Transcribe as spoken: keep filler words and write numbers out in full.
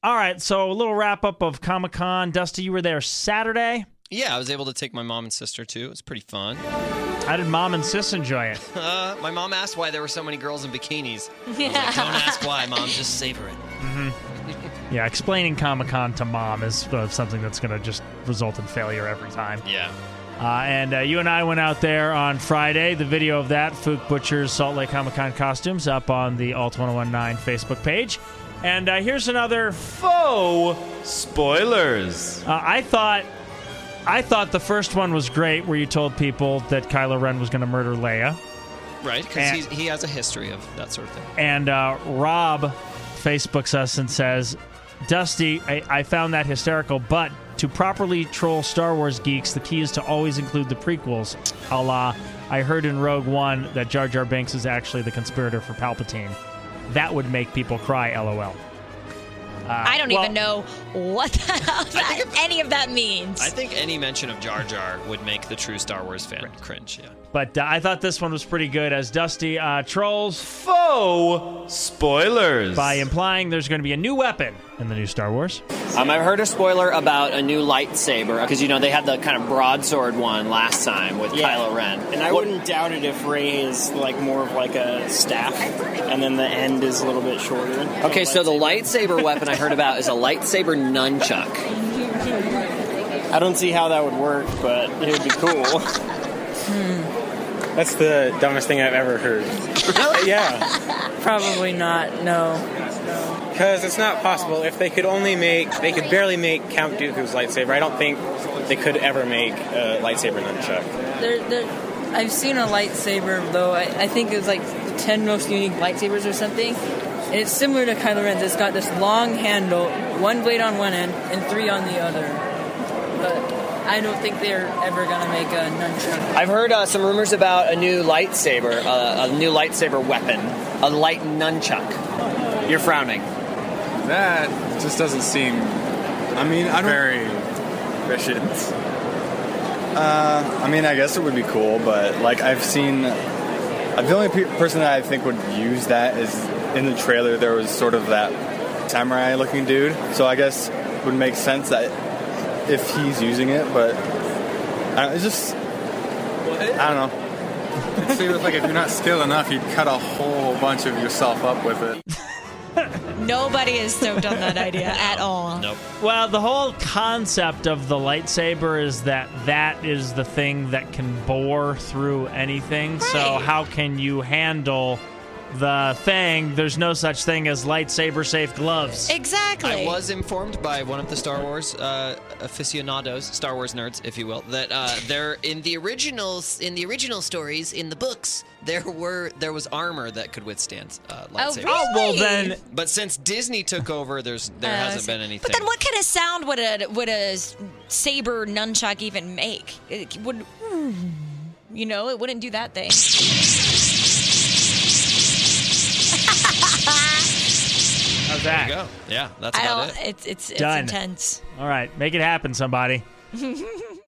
all right, so a little wrap-up of Comic-Con. Dusty, you were there Saturday? Yeah, I was able to take my mom and sister, too. It was pretty fun. How did mom and sis enjoy it? Uh, my mom asked why there were so many girls in bikinis. Yeah. I was like, don't ask why, Mom. Just savor it. Mm-hmm. Yeah, explaining Comic-Con to mom is uh, something that's going to just result in failure every time. Yeah. Uh, and uh, you and I went out there on Friday. The video of that, Fook Butcher's Salt Lake Comic-Con costumes, up on the Alt ten nineteen Facebook page. And uh, here's another faux spoilers. Uh, I thought... I thought the first one was great, where you told people that Kylo Ren was going to murder Leia. Right, because he has a history of that sort of thing. And uh, Rob Facebooks us and says, Dusty, I, I found that hysterical, but to properly troll Star Wars geeks, the key is to always include the prequels. A la, I heard in Rogue One that Jar Jar Binks is actually the conspirator for Palpatine. That would make people cry, LOL. Uh, I don't well, even know what the hell that, if, any of that means. I think any mention of Jar Jar would make the true Star Wars fan cringe, yeah. But uh, I thought this one was pretty good as Dusty uh, trolls Faux spoilers. by implying there's going to be a new weapon in the new Star Wars. Um, I've heard a spoiler about a new lightsaber, because, you know, they had the kind of broadsword one last time with Yeah. Kylo Ren. And I What- wouldn't doubt it if Rey is like more of like a staff, and then the end is a little bit shorter. Okay, so the lightsaber weapon I heard about is a lightsaber nunchuck. I don't see how that would work, but it would be cool. That's the dumbest thing I've ever heard. Yeah. Probably not, no. Because it's not possible. If they could only make, they could barely make Count Dooku's lightsaber. I don't think they could ever make a lightsaber nunchuck. There, there, I've seen a lightsaber, though. I, I think it was like the ten most unique lightsabers or something. And it's similar to Kylo Ren's. It's got this long handle, one blade on one end, and three on the other. But I don't think they're ever going to make a nunchuck. I've heard uh, some rumors about a new lightsaber, uh, a new lightsaber weapon, a light nunchuck. You're frowning. That just doesn't seem. I mean, I don't very efficient. Uh, I mean, I guess it would be cool, but like I've seen, uh, the only pe- person that I think would use that is in the trailer. There was sort of that samurai-looking dude, so I guess it would make sense that if he's using it, but I don't, it's just I don't know. It seems like if you're not skilled enough, you'd cut a whole bunch of yourself up with it. Nobody is stoked on that idea at all. Nope. Well, the whole concept of the lightsaber is that that is the thing that can bore through anything. So Right. how can you handle the thing? There's no such thing as lightsaber-safe gloves. Exactly. I was informed by one of the Star Wars uh, aficionados, Star Wars nerds, if you will, that uh, there in the originals, in the original stories, in the books, there were there was armor that could withstand uh, lightsabers. really? Oh, well then... But since Disney took over, there's there Uh, hasn't been anything. But then, what kind of sound would a would a saber nunchuck even make? It would, you know, it wouldn't do that thing. How's that? There you go. Yeah, that's I about don't. it. It's it's it's Done. intense. All right, make it happen, somebody.